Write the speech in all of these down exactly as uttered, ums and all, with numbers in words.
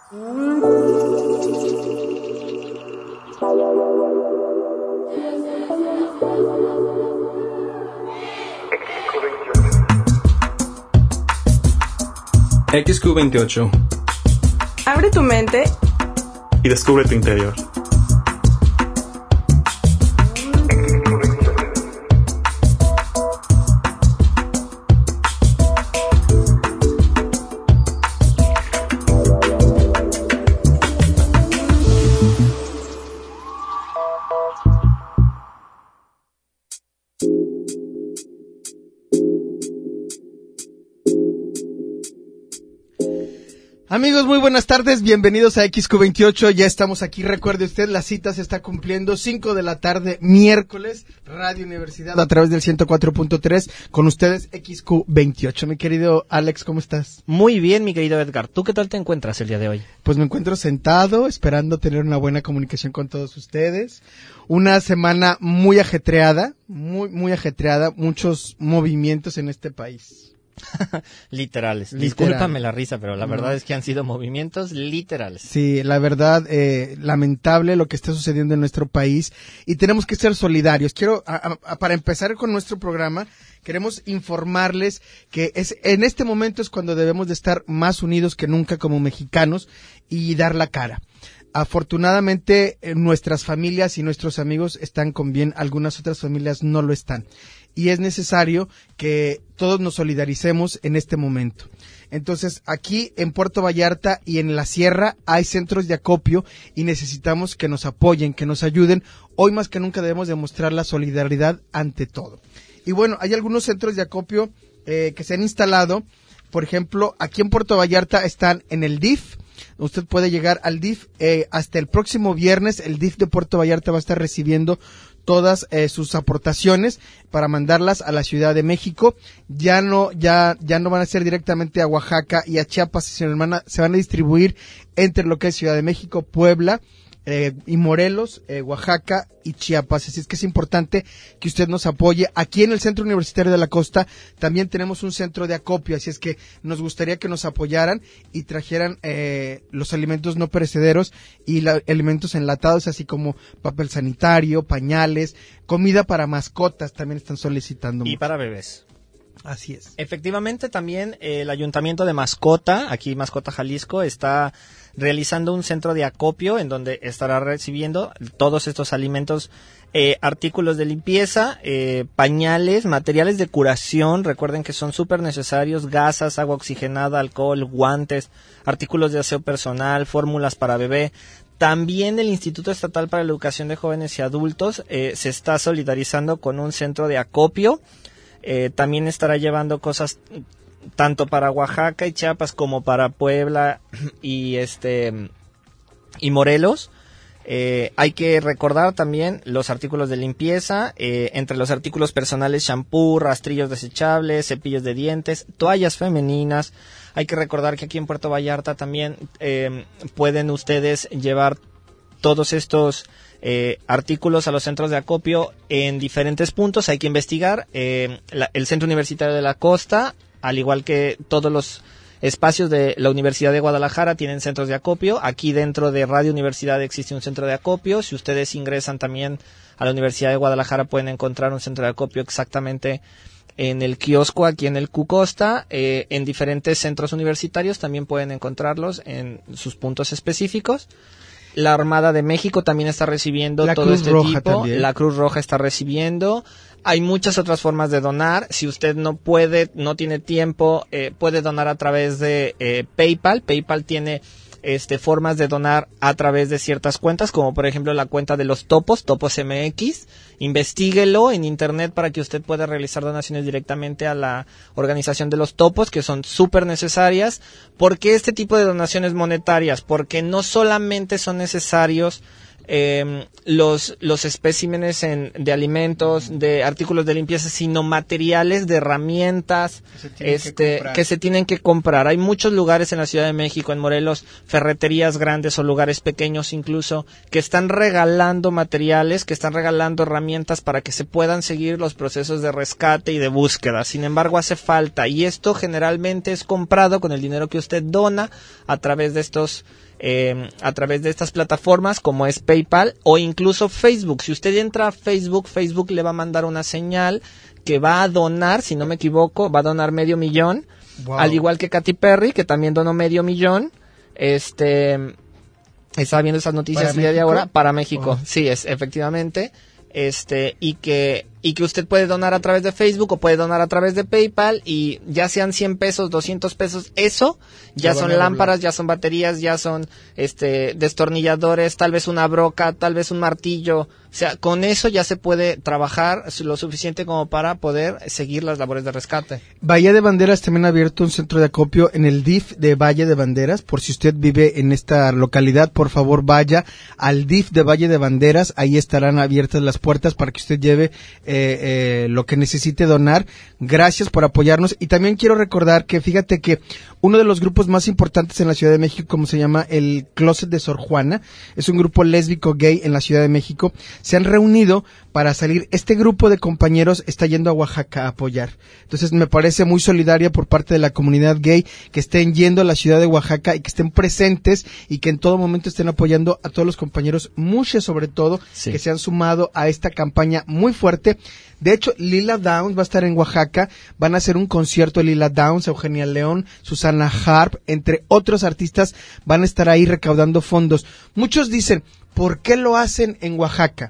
X Q veintiocho. Abre tu mente y descubre tu interior. Amigos, muy buenas tardes, bienvenidos a X Q veintiocho, ya estamos aquí, recuerde usted, la cita se está cumpliendo, cinco de la tarde, miércoles, Radio Universidad a través del ciento cuatro punto tres, con ustedes X Q veintiocho. Mi querido Alex, ¿cómo estás? Muy bien, mi querido Edgar, ¿tú qué tal te encuentras el día de hoy? Pues me encuentro sentado, esperando tener una buena comunicación con todos ustedes, una semana muy ajetreada, muy, muy ajetreada, muchos movimientos en este país. Literales. Literal. Discúlpame la risa, pero la verdad no. es que han sido movimientos literales. Sí, la verdad, eh, lamentable lo que está sucediendo en nuestro país y tenemos que ser solidarios. Quiero, a, a, para empezar con nuestro programa, queremos informarles que es en este momento es cuando debemos de estar más unidos que nunca como mexicanos y dar la cara. Afortunadamente, eh, nuestras familias y nuestros amigos están con bien, algunas otras familias no lo están. Y es necesario que todos nos solidaricemos en este momento. Entonces, aquí en Puerto Vallarta y en la Sierra hay centros de acopio y necesitamos que nos apoyen, que nos ayuden. Hoy más que nunca debemos demostrar la solidaridad ante todo. Y bueno, hay algunos centros de acopio eh, que se han instalado. Por ejemplo, aquí en Puerto Vallarta están en el D I F. Usted puede llegar al D I F eh, hasta el próximo viernes. El D I F de Puerto Vallarta va a estar recibiendo todas eh, sus aportaciones para mandarlas a la Ciudad de México. Ya no, ya, ya no van a ser directamente a Oaxaca y a Chiapas, sino hermana, se van a distribuir entre lo que es Ciudad de México, Puebla, eh, y Morelos, eh, Oaxaca y Chiapas. Así es que es importante que usted nos apoye. Aquí en el Centro Universitario de la Costa también tenemos un centro de acopio, así es que nos gustaría que nos apoyaran y trajeran eh, los alimentos no perecederos y la, alimentos enlatados, así como papel sanitario, pañales, comida para mascotas, también están solicitando. Y mucho. Para bebés. Así es. Efectivamente, también eh, el Ayuntamiento de Mascota, aquí Mascota Jalisco, está realizando un centro de acopio en donde estará recibiendo todos estos alimentos, eh, artículos de limpieza, eh, pañales, materiales de curación, recuerden que son súper necesarios, gasas, agua oxigenada, alcohol, guantes, artículos de aseo personal, fórmulas para bebé. También el Instituto Estatal para la Educación de Jóvenes y Adultos eh, se está solidarizando con un centro de acopio. Eh, también estará llevando cosas tanto para Oaxaca y Chiapas como para Puebla y este y Morelos. Eh, hay que recordar también los artículos de limpieza, eh, entre los artículos personales, shampoo, rastrillos desechables, cepillos de dientes, toallas femeninas. Hay que recordar que aquí en Puerto Vallarta también eh, pueden ustedes llevar todos estos Eh, artículos a los centros de acopio en diferentes puntos. Hay que investigar. Eh, la, el Centro Universitario de la Costa, al igual que todos los espacios de la Universidad de Guadalajara, tienen centros de acopio. Aquí dentro de Radio Universidad existe un centro de acopio. Si ustedes ingresan también a la Universidad de Guadalajara, pueden encontrar un centro de acopio exactamente en el kiosco aquí en el Q Costa. Eh, en diferentes centros universitarios también pueden encontrarlos en sus puntos específicos. La Armada de México también está recibiendo la todo Cruz este Roja tipo. También. La Cruz Roja está recibiendo. Hay muchas otras formas de donar. Si usted no puede, no tiene tiempo, eh, puede donar a través de eh, PayPal. PayPal tiene este formas de donar a través de ciertas cuentas, como por ejemplo la cuenta de los Topos, Topos M X. Investíguelo en internet para que usted pueda realizar donaciones directamente a la organización de los Topos, que son súper necesarias. ¿Por qué este tipo de donaciones monetarias? Porque no solamente son necesarios eh, los los especímenes en, de alimentos, de artículos de limpieza, sino materiales de herramientas que este que, que se tienen que comprar. Hay muchos lugares en la Ciudad de México, en Morelos, ferreterías grandes o lugares pequeños incluso, que están regalando materiales, que están regalando herramientas para que se puedan seguir los procesos de rescate y de búsqueda. Sin embargo, hace falta, y esto generalmente es comprado con el dinero que usted dona a través de estos eh, a través de estas plataformas como es PayPal o incluso Facebook. Si usted entra a Facebook, Facebook le va a mandar una señal que va a donar, si no me equivoco, va a donar medio millón, wow. Al igual que Katy Perry, que también donó medio millón. Este, estaba viendo esas noticias el día de ahora, para México, wow. Sí, es efectivamente. Este, y que, y que usted puede donar a través de Facebook o puede donar a través de PayPal, y ya sean cien pesos, doscientos pesos, eso ya son lámparas, ya son baterías, ya son este destornilladores, tal vez una broca, tal vez un martillo. O sea, con eso ya se puede trabajar lo suficiente como para poder seguir las labores de rescate. Bahía de Banderas también ha abierto un centro de acopio en el D I F de Valle de Banderas. Por si usted vive en esta localidad, por favor vaya al D I F de Valle de Banderas. Ahí estarán abiertas las puertas para que usted lleve eh, eh, lo que necesite donar. Gracias por apoyarnos. Y también quiero recordar que fíjate que uno de los grupos más importantes en la Ciudad de México, como se llama el Closet de Sor Juana, es un grupo lésbico gay en la Ciudad de México. Se han reunido para salir. Este grupo de compañeros está yendo a Oaxaca a apoyar. Entonces me parece muy solidaria por parte de la comunidad gay que estén yendo a la ciudad de Oaxaca y que estén presentes y que en todo momento estén apoyando a todos los compañeros, muchos sobre todo, sí, que se han sumado a esta campaña muy fuerte. De hecho, Lila Downs va a estar en Oaxaca, van a hacer un concierto de Lila Downs, Eugenia León, Susana Harp, entre otros artistas van a estar ahí recaudando fondos. Muchos dicen, ¿por qué lo hacen en Oaxaca?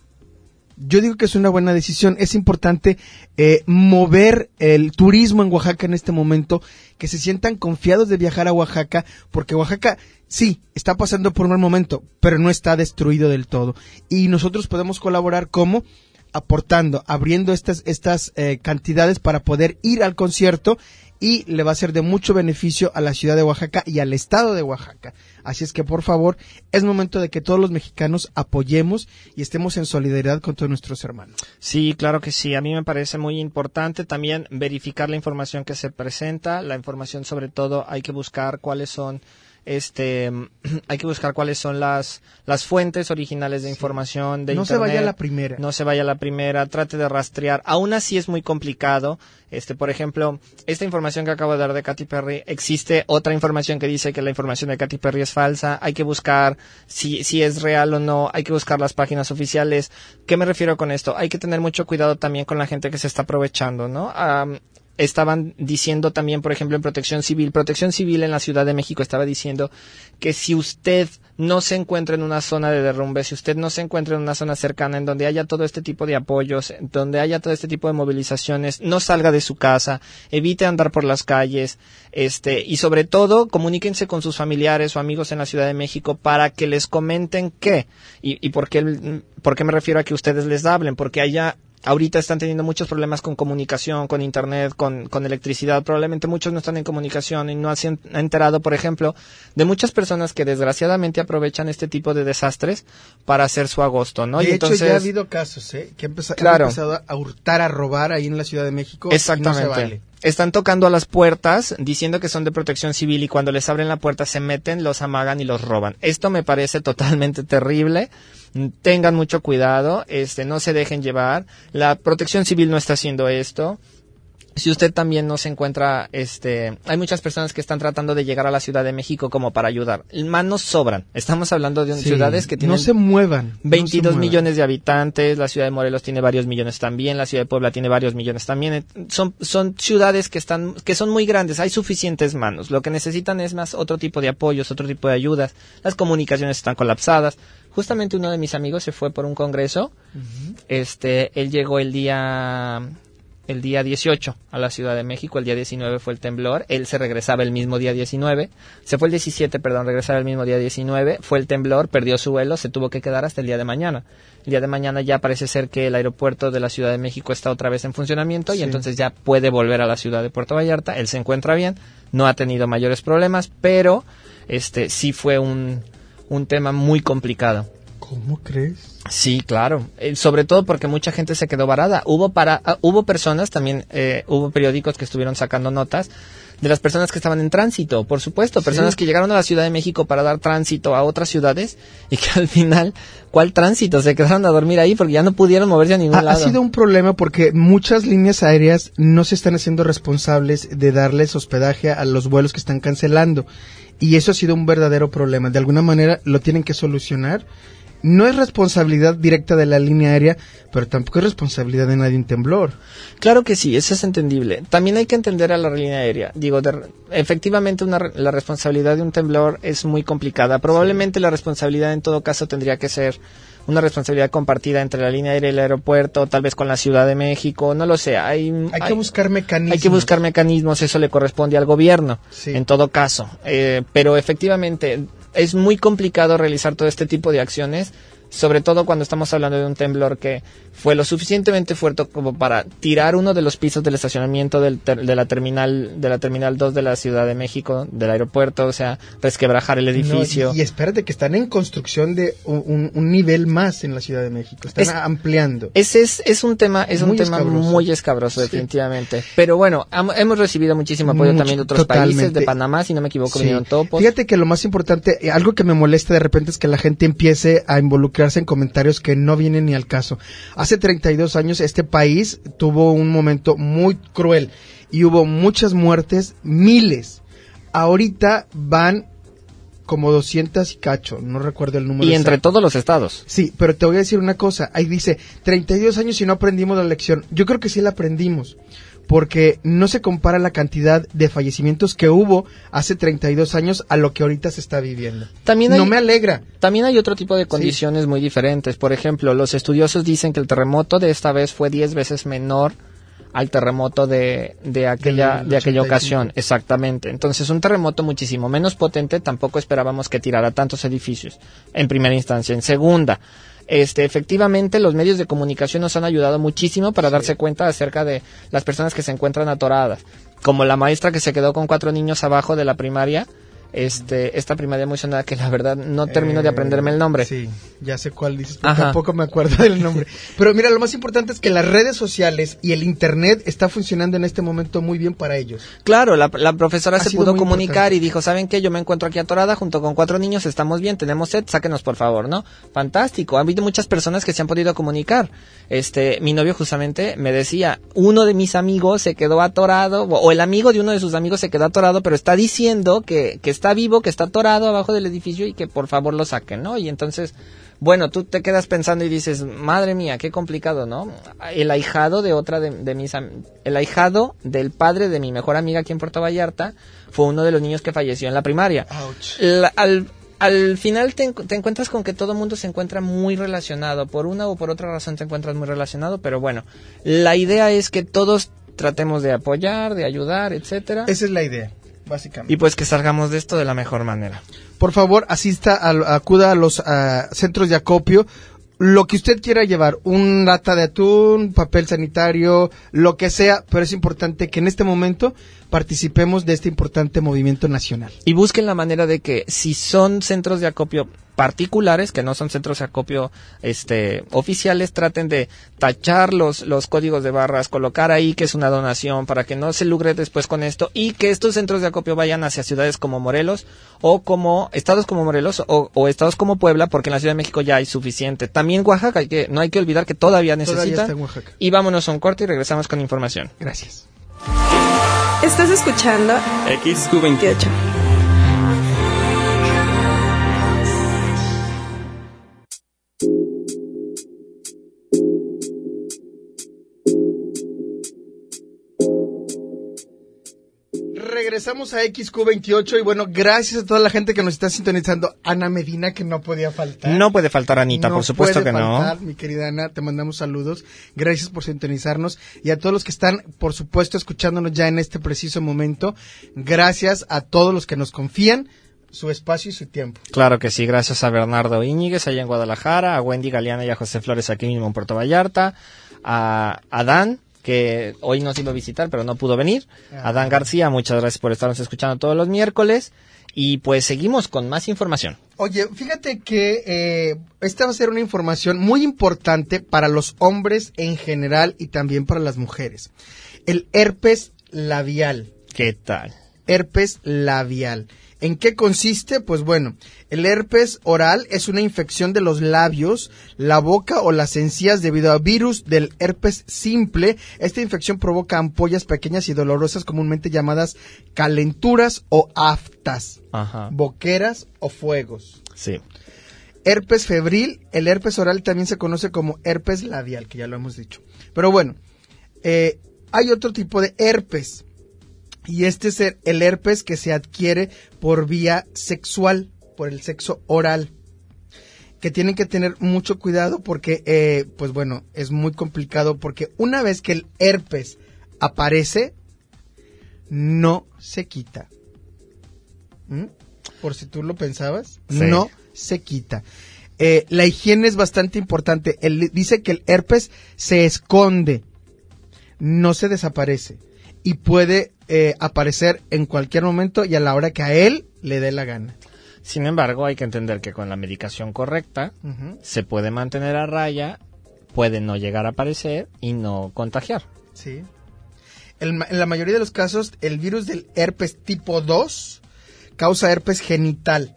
Yo digo que es una buena decisión. Es importante eh, mover el turismo en Oaxaca en este momento, que se sientan confiados de viajar a Oaxaca, porque Oaxaca sí está pasando por un mal momento, pero no está destruido del todo. Y nosotros podemos colaborar como aportando, abriendo estas estas eh, cantidades para poder ir al concierto, y le va a ser de mucho beneficio a la ciudad de Oaxaca y al estado de Oaxaca. Así es que, por favor, es momento de que todos los mexicanos apoyemos y estemos en solidaridad con todos nuestros hermanos. Sí, claro que sí. A mí me parece muy importante también verificar la información que se presenta. La información, sobre todo, hay que buscar cuáles son Este, hay que buscar cuáles son las las fuentes originales de información de no internet. No se vaya a la primera. No se vaya a la primera, trate de rastrear. Aún así es muy complicado. Este, por ejemplo, esta información que acabo de dar de Katy Perry, existe otra información que dice que la información de Katy Perry es falsa. Hay que buscar si si es real o no, hay que buscar las páginas oficiales. ¿Qué me refiero con esto? Hay que tener mucho cuidado también con la gente que se está aprovechando, ¿no? Um, Estaban diciendo también, por ejemplo, en Protección Civil, Protección Civil en la Ciudad de México estaba diciendo que si usted no se encuentra en una zona de derrumbe, si usted no se encuentra en una zona cercana en donde haya todo este tipo de apoyos, donde haya todo este tipo de movilizaciones, no salga de su casa, evite andar por las calles, este, y sobre todo, comuníquense con sus familiares o amigos en la Ciudad de México para que les comenten qué, y, y por qué, por qué me refiero a que ustedes les hablen, porque haya ahorita están teniendo muchos problemas con comunicación, con internet, con, con electricidad. Probablemente muchos no están en comunicación y no se han enterado, por ejemplo, de muchas personas que desgraciadamente aprovechan este tipo de desastres para hacer su agosto, ¿no? De y hecho, entonces, ya ha habido casos, ¿eh? Que han empezado, claro, han empezado a hurtar, a robar ahí en la Ciudad de México. Exactamente. Y no se vale. Están tocando a las puertas diciendo que son de Protección Civil y cuando les abren la puerta se meten, los amagan y los roban. Esto me parece totalmente terrible. Tengan mucho cuidado, este, no se dejen llevar. La Protección Civil no está haciendo esto. Si usted también no se encuentra, este, hay muchas personas que están tratando de llegar a la Ciudad de México como para ayudar. Manos sobran. Estamos hablando de sí, ciudades que tienen no se muevan, veintidós no se millones muevan. de habitantes. La Ciudad de Morelos tiene varios millones también. La Ciudad de Puebla tiene varios millones también. Son, son ciudades que están, que son muy grandes. Hay suficientes manos. Lo que necesitan es más otro tipo de apoyos, otro tipo de ayudas. Las comunicaciones están colapsadas. Justamente uno de mis amigos se fue por un congreso. Uh-huh. Este, él llegó el día, el día dieciocho a la Ciudad de México. El día diecinueve fue el temblor. Él se regresaba el mismo día diecinueve. Se fue el diecisiete, perdón, regresaba el mismo día diecinueve. Fue el temblor, perdió su vuelo, se tuvo que quedar hasta el día de mañana. El día de mañana ya parece ser que el aeropuerto de la Ciudad de México está otra vez en funcionamiento sí. y entonces ya puede volver a la ciudad de Puerto Vallarta. Él se encuentra bien, no ha tenido mayores problemas, pero este sí fue un, un tema muy complicado. ¿Cómo crees? Sí, claro. Eh, sobre todo porque mucha gente se quedó varada. Hubo para, uh, hubo personas también, eh, hubo periódicos que estuvieron sacando notas de las personas que estaban en tránsito, por supuesto, personas sí. que llegaron a la Ciudad de México para dar tránsito a otras ciudades y que al final, ¿cuál tránsito? Se quedaron a dormir ahí porque ya no pudieron moverse a ningún ha, lado. Ha sido un problema porque muchas líneas aéreas no se están haciendo responsables de darles hospedaje a los vuelos que están cancelando y eso ha sido un verdadero problema. De alguna manera lo tienen que solucionar. No es responsabilidad directa de la línea aérea, pero tampoco es responsabilidad de nadie un temblor. Claro que sí, eso es entendible. También hay que entender a la línea aérea. Digo, de, efectivamente una, la responsabilidad de un temblor es muy complicada. Probablemente sí. la responsabilidad en todo caso tendría que ser una responsabilidad compartida entre la línea aérea y el aeropuerto, tal vez con la Ciudad de México, no lo sé. Hay, hay, hay que buscar mecanismos. Hay que buscar mecanismos, eso le corresponde al gobierno, sí. en todo caso. Eh, pero efectivamente es muy complicado realizar todo este tipo de acciones, sobre todo cuando estamos hablando de un temblor que fue lo suficientemente fuerte como para tirar uno de los pisos del estacionamiento del ter- de la terminal de la terminal dos de la Ciudad de México, del aeropuerto, o sea, resquebrajar el edificio. No, y, y espérate que están en construcción de un, un nivel más en la Ciudad de México, están es, ampliando. Ese es, es un tema, es muy un tema escabroso. muy escabroso, sí. definitivamente. Pero bueno, am, hemos recibido muchísimo apoyo Mucho, también de otros totalmente. países, de Panamá, si no me equivoco, sí. vinieron topos. Fíjate que lo más importante, algo que me molesta de repente es que la gente empiece a involucrarse en comentarios que no vienen ni al caso. Hace treinta y dos años este país tuvo un momento muy cruel y hubo muchas muertes, miles. Ahorita van como doscientas y cacho, no recuerdo el número. Y entre exacto. todos los estados. Sí, pero te voy a decir una cosa, ahí dice treinta y dos años y no aprendimos la lección. Yo creo que sí la aprendimos, porque no se compara la cantidad de fallecimientos que hubo hace treinta y dos años a lo que ahorita se está viviendo. También hay, no me alegra. También hay otro tipo de condiciones sí. muy diferentes. Por ejemplo, los estudiosos dicen que el terremoto de esta vez fue diez veces menor al terremoto de, de aquella, de aquella ocasión. Exactamente. Entonces, un terremoto muchísimo menos potente, tampoco esperábamos que tirara tantos edificios, en primera instancia. En segunda, Este, efectivamente, los medios de comunicación nos han ayudado muchísimo para sí. darse cuenta acerca de las personas que se encuentran atoradas, como la maestra que se quedó con cuatro niños abajo de la primaria, este, esta primaria muy sonada que la verdad no termino eh, de aprenderme el nombre. Sí, ya sé cuál dices, pero tampoco me acuerdo del nombre. Pero mira, lo más importante es que las redes sociales y el internet está funcionando en este momento muy bien para ellos. Claro, la, la profesora ha se pudo comunicar importante. y dijo, ¿saben qué? Yo me encuentro aquí atorada junto con cuatro niños, estamos bien, tenemos sed, sáquenos por favor, ¿no? Fantástico, ha habido muchas personas que se han podido comunicar. Este, mi novio justamente me decía, uno de mis amigos se quedó atorado, o el amigo de uno de sus amigos se quedó atorado, pero está diciendo que, que está vivo, que está atorado abajo del edificio y que por favor lo saquen, ¿no? Y entonces, bueno, tú te quedas pensando y dices, madre mía, qué complicado, ¿no? El ahijado de otra de, de mis el ahijado del padre de mi mejor amiga aquí en Puerto Vallarta fue uno de los niños que falleció en la primaria. La, al Al final te, te encuentras con que todo el mundo se encuentra muy relacionado, por una o por otra razón te encuentras muy relacionado, pero bueno, la idea es que todos tratemos de apoyar, de ayudar, etcétera. Esa es la idea, básicamente. Y pues que salgamos de esto de la mejor manera. Por favor, asista, a, acuda a los a centros de acopio. Lo que usted quiera llevar, un lata de atún, papel sanitario, lo que sea, pero es importante que en este momento participemos de este importante movimiento nacional. Y busquen la manera de que si son centros de acopio particulares, que no son centros de acopio este oficiales, traten de tachar los, los códigos de barras, colocar ahí que es una donación para que no se lucre después con esto y que estos centros de acopio vayan hacia ciudades como Morelos o como estados como Morelos o, o estados como Puebla, porque en la Ciudad de México ya hay suficiente. También Oaxaca, hay que, no hay que olvidar que todavía necesita. Todavía está en Oaxaca. Y vámonos a un corte y regresamos con información. Gracias. Estás escuchando X Q veintiocho. Regresamos a X Q veintiocho y bueno, gracias a toda la gente que nos está sintonizando. Ana Medina, que no podía faltar. No puede faltar, Anita, no por supuesto que faltar, no. Mi querida Ana, te mandamos saludos. Gracias por sintonizarnos. Y a todos los que están, por supuesto, escuchándonos ya en este preciso momento. Gracias a todos los que nos confían su espacio y su tiempo. Claro que sí, gracias a Bernardo Íñiguez allá en Guadalajara, a Wendy Galeana y a José Flores aquí mismo en Puerto Vallarta, a Adán, que hoy nos iba a visitar, pero no pudo venir. Ah. Adán García, muchas gracias por estarnos escuchando todos los miércoles. Y pues seguimos con más información. Oye, fíjate que eh, esta va a ser una información muy importante para los hombres en general y también para las mujeres. El herpes labial. ¿Qué tal? herpes labial. ¿En qué consiste? Pues bueno, el herpes oral es una infección de los labios, la boca o las encías debido a virus del herpes simple. Esta infección provoca ampollas pequeñas y dolorosas comúnmente llamadas calenturas o aftas, Ajá. boqueras o fuegos. Sí. Herpes febril, el herpes oral también se conoce como herpes labial, que ya lo hemos dicho. Pero bueno, eh, hay otro tipo de herpes. Y este es el herpes que se adquiere por vía sexual, por el sexo oral, que tienen que tener mucho cuidado porque, eh, pues bueno, es muy complicado porque una vez que el herpes aparece, no se quita. ¿Mm? Por si tú lo pensabas, Sí. no se quita. Eh, la higiene es bastante importante. Él dice que el herpes se esconde, no se desaparece. Y puede eh, aparecer en cualquier momento y a la hora que a él le dé la gana. Sin embargo, hay que entender que con la medicación correcta Uh-huh. se puede mantener a raya, puede no llegar a aparecer y no contagiar. Sí. El, en la mayoría de los casos, el virus del herpes tipo dos causa herpes genital.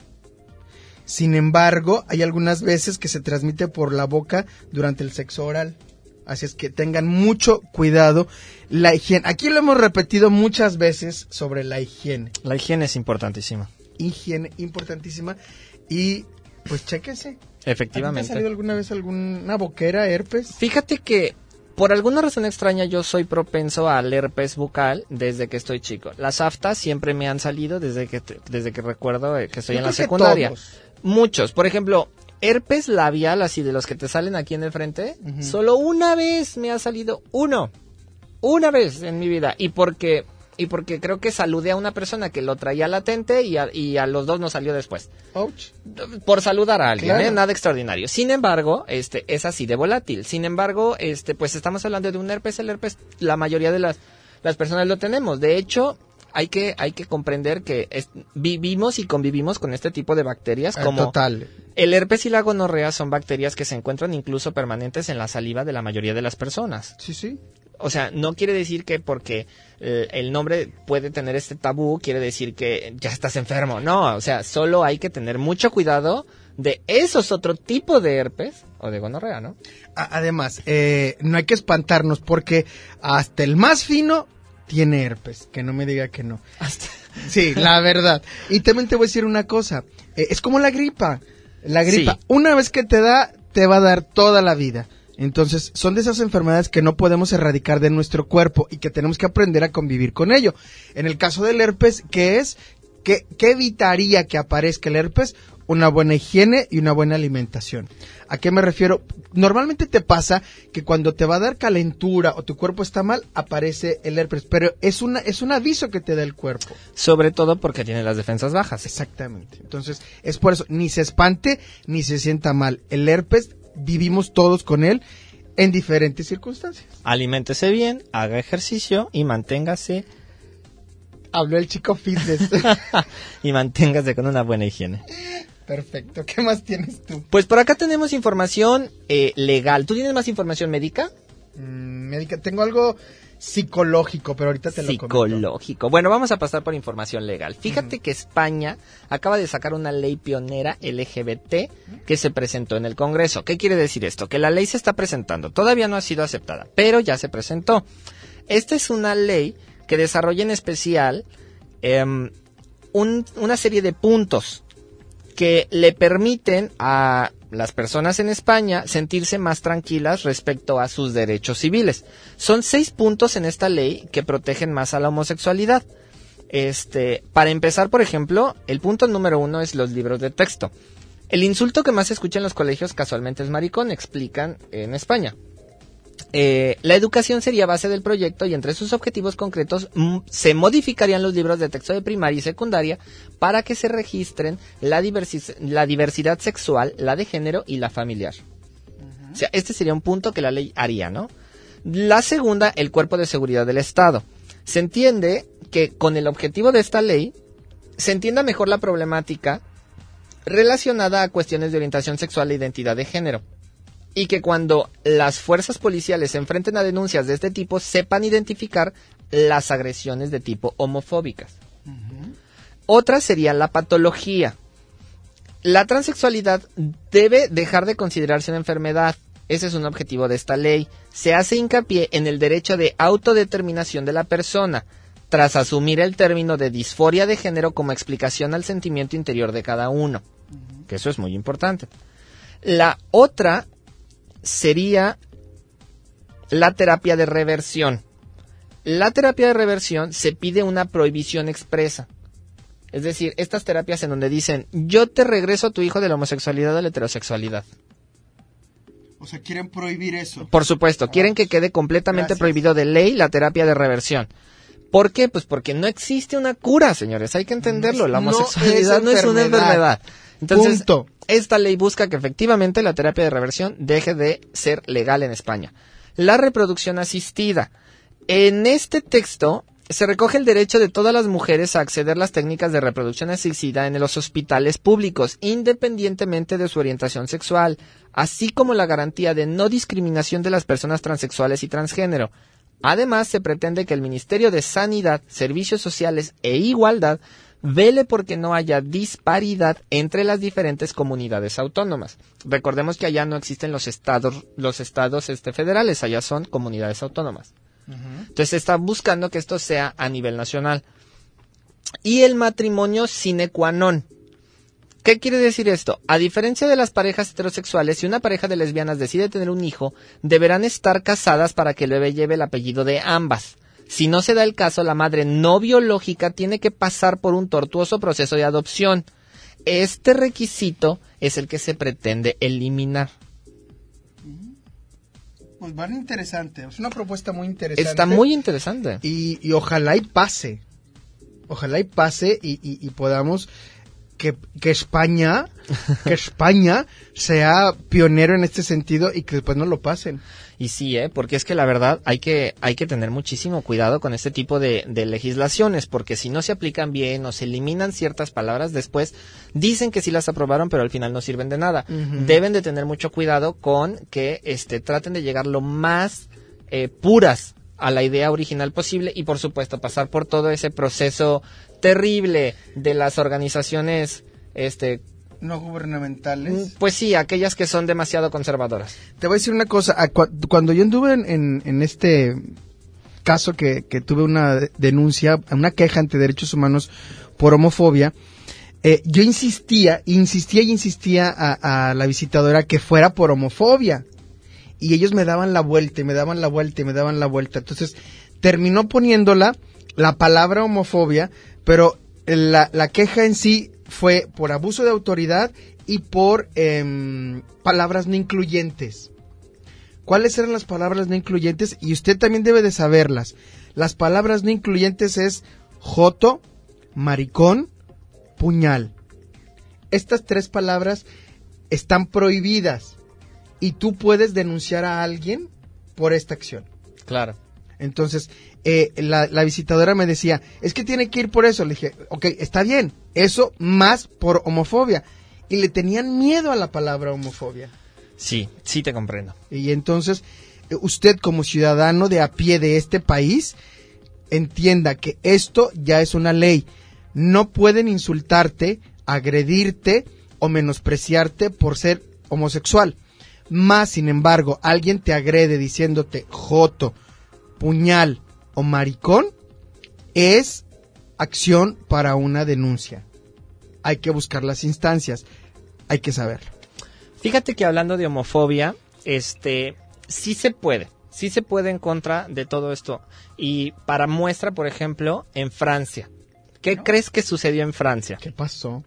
Sin embargo, hay algunas veces que se transmite por la boca durante el sexo oral. Así es que tengan mucho cuidado. La higiene, aquí lo hemos repetido muchas veces sobre la higiene. La higiene es importantísima. Higiene importantísima. Y pues chéquense. Efectivamente. ¿Te ha salido alguna vez alguna boquera, herpes? Fíjate que por alguna razón extraña yo soy propenso al herpes bucal desde que estoy chico. Las aftas siempre me han salido desde que desde que recuerdo que estoy Yo en la creo que secundaria. todos. Muchos, por ejemplo, herpes labial, así de los que te salen aquí en el frente, Ujú. solo una vez me ha salido uno. Una vez en mi vida. Y porque y porque creo que saludé a una persona que lo traía latente y a, y a los dos nos salió después. Ouch. Por saludar a alguien, Claro. ¿eh? Nada extraordinario. Sin embargo, este es así de volátil. Sin embargo, este pues estamos hablando de un herpes. El herpes, la mayoría de las, las personas lo tenemos. De hecho, hay que hay que comprender que es- vivimos y convivimos con este tipo de bacterias Ah, como total. el herpes y la gonorrea son bacterias que se encuentran incluso permanentes en la saliva de la mayoría de las personas. Sí, sí. O sea, no quiere decir que porque eh, el nombre puede tener este tabú, quiere decir que ya estás enfermo. No, o sea, solo hay que tener mucho cuidado de esos otro tipo de herpes o de gonorrea, ¿no? A- Además, eh, no hay que espantarnos porque hasta el más fino tiene herpes. Que no me diga que no. Sí, la verdad. Y también te voy a decir una cosa. eh, es como la gripa. La gripa, Sí. una vez que te da, te va a dar toda la vida. Entonces, son de esas enfermedades que no podemos erradicar de nuestro cuerpo y que tenemos que aprender a convivir con ello. En el caso del herpes, ¿qué es? ¿Qué, qué evitaría que aparezca el herpes? Una buena higiene y una buena alimentación. ¿A qué me refiero? Normalmente te pasa que cuando te va a dar calentura o tu cuerpo está mal, aparece el herpes, pero es una es un aviso que te da el cuerpo. Sobre todo porque tiene las defensas bajas. Exactamente. Entonces, es por eso, ni se espante ni se sienta mal. El herpes vivimos todos con él en diferentes circunstancias. Aliméntese bien, haga ejercicio y manténgase Habló el chico fitness. y manténgase con una buena higiene. Perfecto. ¿Qué más tienes tú? Pues por acá tenemos información eh, legal. ¿Tú tienes más información médica? Mm, médica, tengo algo psicológico, pero ahorita te lo comento. Psicológico. Bueno, vamos a pasar por información legal. Fíjate uh-huh. que España acaba de sacar una ley pionera L G B T que se presentó en el Congreso. ¿Qué quiere decir esto? Que la ley se está presentando. Todavía no ha sido aceptada, pero ya se presentó. Esta es una ley que desarrolla en especial eh, un, una serie de puntos que le permiten a las personas en España sentirse más tranquilas respecto a sus derechos civiles. Son seis puntos en esta ley que protegen más a la homosexualidad. Este, para empezar, por ejemplo, el punto número uno es los libros de texto. El insulto que más se escucha en los colegios casualmente es maricón, explican en España. Eh, la educación sería base del proyecto y entre sus objetivos concretos m- se modificarían los libros de texto de primaria y secundaria para que se registren la, diversi- la diversidad sexual, la de género y la familiar. Uh-huh. O sea, este sería un punto que la ley haría, ¿no? La segunda, el cuerpo de seguridad del Estado. Se entiende que con el objetivo de esta ley se entienda mejor la problemática relacionada a cuestiones de orientación sexual e identidad de género. Y que cuando las fuerzas policiales se enfrenten a denuncias de este tipo, sepan identificar las agresiones de tipo homofóbicas. Uh-huh. Otra sería la patología. La transexualidad debe dejar de considerarse una enfermedad. Ese es un objetivo de esta ley. Se hace hincapié en el derecho de autodeterminación de la persona, tras asumir el término de disforia de género como explicación al sentimiento interior de cada uno. Uh-huh. Que eso es muy importante. La otra sería la terapia de reversión. La terapia de reversión se pide una prohibición expresa. Es decir, estas terapias en donde dicen, yo te regreso a tu hijo de la homosexualidad a la heterosexualidad. O sea, quieren prohibir eso. Por supuesto, quieren que quede completamente Gracias. prohibido de ley la terapia de reversión. ¿Por qué? Pues porque no existe una cura, señores, hay que entenderlo. La homosexualidad no es, no es una enfermedad. Entonces, Punto. Esta ley busca que efectivamente la terapia de reversión deje de ser legal en España. La reproducción asistida. En este texto se recoge el derecho de todas las mujeres a acceder a las técnicas de reproducción asistida en los hospitales públicos, independientemente de su orientación sexual, así como la garantía de no discriminación de las personas transexuales y transgénero. Además, se pretende que el Ministerio de Sanidad, Servicios Sociales e Igualdad vele porque no haya disparidad entre las diferentes comunidades autónomas. Recordemos que allá no existen los estados, los estados este, federales, allá son comunidades autónomas. Entonces se está buscando que esto sea a nivel nacional. Y el matrimonio sine qua non. ¿Qué quiere decir esto? A diferencia de las parejas heterosexuales, si una pareja de lesbianas decide tener un hijo, deberán estar casadas para que el bebé lleve el apellido de ambas. Si no se da el caso, la madre no biológica tiene que pasar por un tortuoso proceso de adopción. Este requisito es el que se pretende eliminar. Pues van interesante, es una propuesta muy interesante. Está muy interesante. Y, y ojalá y pase, ojalá y pase y, y, y podamos que, que España, que España sea pionero en este sentido y que después no lo pasen. Y sí, ¿eh? Porque es que la verdad hay que hay que tener muchísimo cuidado con este tipo de, de legislaciones, porque si no se aplican bien o se eliminan ciertas palabras, después dicen que sí las aprobaron, pero al final no sirven de nada. Uh-huh. Deben de tener mucho cuidado con que este traten de llegar lo más eh, puras a la idea original posible y, por supuesto, pasar por todo ese proceso terrible de las organizaciones este no gubernamentales. Pues sí, aquellas que son demasiado conservadoras. Te voy a decir una cosa, cuando yo anduve en, en, en este caso que, que tuve una denuncia, una queja ante derechos humanos por homofobia, eh, yo insistía, insistía y insistía a, a la visitadora que fuera por homofobia. Y ellos me daban la vuelta, y me daban la vuelta, y me daban la vuelta. Entonces, terminó poniéndola la palabra homofobia, pero la, la queja en sí fue por abuso de autoridad y por eh, palabras no incluyentes. ¿Cuáles eran las palabras no incluyentes? Y usted también debe de saberlas. Las palabras no incluyentes es joto, maricón, puñal. Estas tres palabras están prohibidas y tú puedes denunciar a alguien por esta acción. Claro. Entonces, eh, la, la visitadora me decía, es que tiene que ir por eso. Le dije, ok, está bien, eso más por homofobia. Y le tenían miedo a la palabra homofobia. Sí, sí te comprendo. Y entonces, usted como ciudadano de a pie de este país, entienda que esto ya es una ley. No pueden insultarte, agredirte o menospreciarte por ser homosexual. Más, sin embargo, alguien te agrede diciéndote joto, puñal o maricón, es acción para una denuncia. Hay que buscar las instancias, hay que saberlo. Fíjate que hablando de homofobia, este, sí se puede, sí se puede en contra de todo esto. Y para muestra, por ejemplo, en Francia. ¿Qué ¿No? crees que sucedió en Francia? ¿Qué pasó?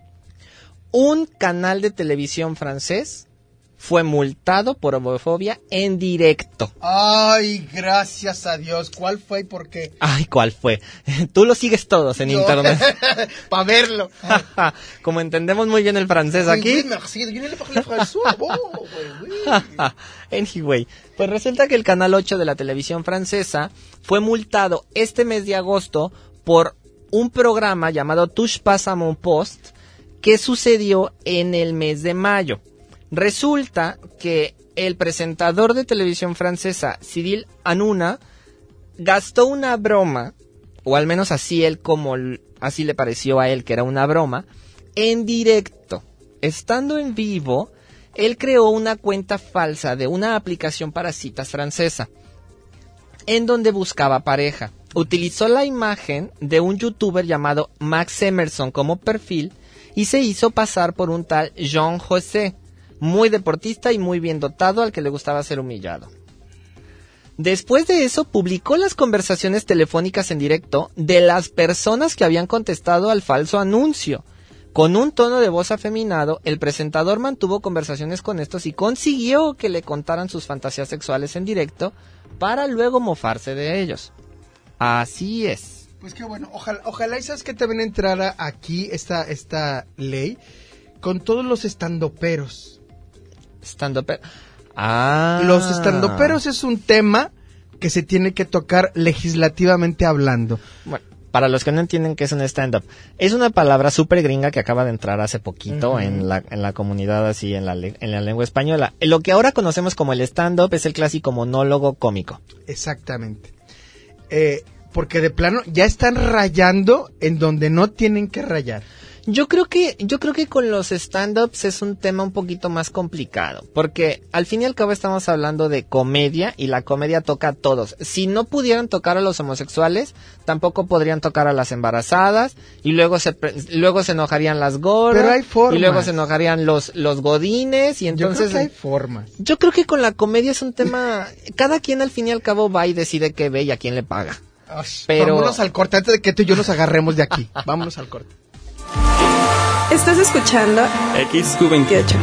Un canal de televisión francés fue multado por homofobia en directo. Ay, gracias a Dios. ¿Cuál fue y por qué? Ay, ¿cuál fue? Tú lo sigues todos en Yo, internet. Para verlo. Como entendemos muy bien el francés aquí. Anyway, pues resulta que el canal ocho de la televisión francesa fue multado este mes de agosto por un programa llamado Touche pas à mon poste que sucedió en el mes de mayo. Resulta que el presentador de televisión francesa, Cyril Hanouna, gastó una broma o al menos así él como así le pareció a él que era una broma, en directo, estando en vivo, él creó una cuenta falsa de una aplicación para citas francesa, en donde buscaba pareja. Utilizó la imagen de un youtuber llamado Max Emerson como perfil y se hizo pasar por un tal Jean José, muy deportista y muy bien dotado al que le gustaba ser humillado. Después de eso, publicó las conversaciones telefónicas en directo de las personas que habían contestado al falso anuncio. Con un tono de voz afeminado, el presentador mantuvo conversaciones con estos y consiguió que le contaran sus fantasías sexuales en directo para luego mofarse de ellos. Así es. Pues qué bueno, ojalá, ojalá y sabes que también entrara aquí esta, esta ley con todos los estandoperos. Estandoperos. Ah. Los estandoperos es un tema que se tiene que tocar legislativamente hablando. Bueno, para los que no entienden qué es un stand-up, es una palabra súper gringa que acaba de entrar hace poquito uh-huh. en la en la comunidad así, en la, en la lengua española. Lo que ahora conocemos como el stand-up es el clásico monólogo cómico. Exactamente. Eh, porque de plano ya están rayando en donde no tienen que rayar. Yo creo que yo creo que con los stand-ups es un tema un poquito más complicado, porque al fin y al cabo estamos hablando de comedia y la comedia toca a todos. Si no pudieran tocar a los homosexuales, tampoco podrían tocar a las embarazadas y luego se luego se enojarían las gordas. Pero hay formas. Y luego se enojarían los los godines y entonces yo creo que hay formas. Yo creo que con la comedia es un tema, cada quien al fin y al cabo va y decide qué ve y a quién le paga. Ay, pero vámonos al corte antes de que tú y yo nos agarremos de aquí. Vámonos al corte. Estás escuchando X Q veintiocho.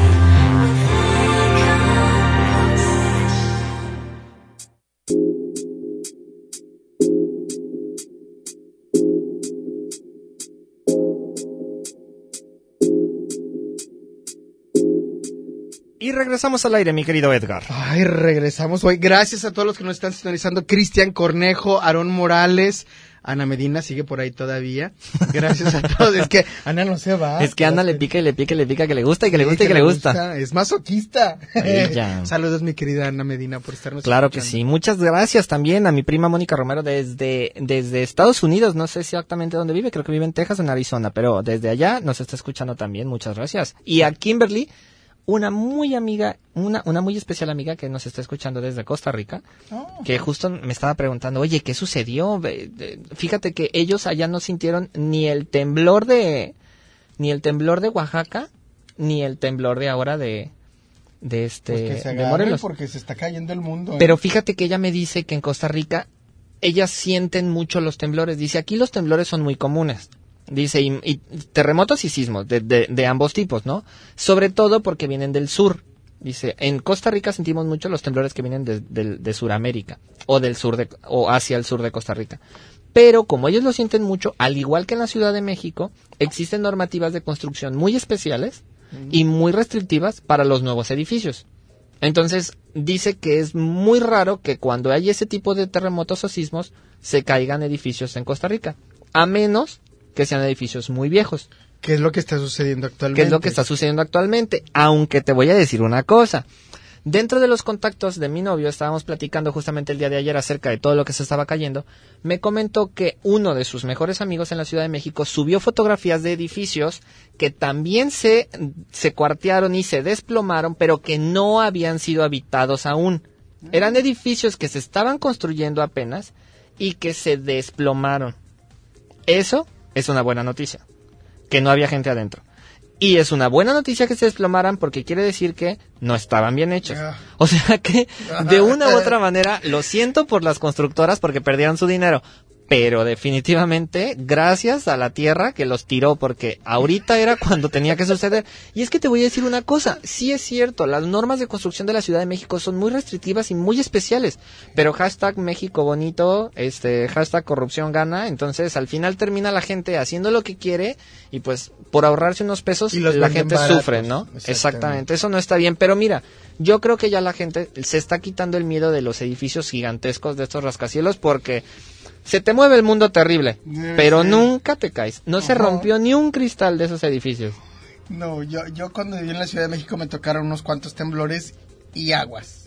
Y regresamos al aire, mi querido Edgar. Ay, regresamos hoy. Gracias a todos los que nos están sintonizando. Cristian Cornejo, Aarón Morales, Ana Medina sigue por ahí todavía. Gracias a todos. Es que Ana no se va. Es que Ana le pica y le pica y le pica, que le gusta y que le gusta y que le gusta. gusta. Es masoquista. Saludos, mi querida Ana Medina, por estarnos Claro escuchando. Que sí. Muchas gracias también a mi prima Mónica Romero desde, desde Estados Unidos. No sé exactamente dónde vive. Creo que vive en Texas o en Arizona. Pero desde allá nos está escuchando también. Muchas gracias. Y a Kimberly, una muy amiga, una, una muy especial amiga que nos está escuchando desde Costa Rica, oh. que justo me estaba preguntando, oye, ¿qué sucedió? Fíjate que ellos allá no sintieron ni el temblor de, ni el temblor de Oaxaca, ni el temblor de ahora de, de este, pues que se de Morelos. Porque se está cayendo el mundo. ¿eh? Pero fíjate que ella me dice que en Costa Rica, ellas sienten mucho los temblores. Dice, aquí los temblores son muy comunes. Dice, y, y terremotos y sismos, de, de, de ambos tipos, ¿no? Sobre todo porque vienen del sur. Dice, en Costa Rica sentimos mucho los temblores que vienen de, de, de Sudamérica, o del sur de, o hacia el sur de Costa Rica. Pero como ellos lo sienten mucho, al igual que en la Ciudad de México, existen normativas de construcción muy especiales mm. y muy restrictivas para los nuevos edificios. Entonces, dice que es muy raro que cuando hay ese tipo de terremotos o sismos, se caigan edificios en Costa Rica. A menos que sean edificios muy viejos. ¿Qué es lo que está sucediendo actualmente? ¿Qué es lo que está sucediendo actualmente? Aunque te voy a decir una cosa. Dentro de los contactos de mi novio, estábamos platicando justamente el día de ayer acerca de todo lo que se estaba cayendo. Me comentó que uno de sus mejores amigos en la Ciudad de México subió fotografías de edificios que también se, se cuartearon y se desplomaron, pero que no habían sido habitados aún. Eran edificios que se estaban construyendo apenas y que se desplomaron. Eso es una buena noticia, que no había gente adentro. Y es una buena noticia que se desplomaran porque quiere decir que no estaban bien hechos. O sea que, de una u otra manera, lo siento por las constructoras porque perdieron su dinero. Pero definitivamente, gracias a la tierra que los tiró, porque ahorita era cuando tenía que suceder. Y es que te voy a decir una cosa, sí es cierto, las normas de construcción de la Ciudad de México son muy restrictivas y muy especiales, pero hashtag México bonito, este, hashtag corrupción gana, entonces al final termina la gente haciendo lo que quiere y pues por ahorrarse unos pesos la gente baratos, sufre, ¿no? Exactamente. Exactamente, eso no está bien, pero mira, yo creo que ya la gente se está quitando el miedo de los edificios gigantescos de estos rascacielos porque se te mueve el mundo terrible, Debe pero ser. nunca te caes. No uh-huh. se rompió ni un cristal de esos edificios. No, yo yo cuando viví en la Ciudad de México me tocaron unos cuantos temblores y aguas.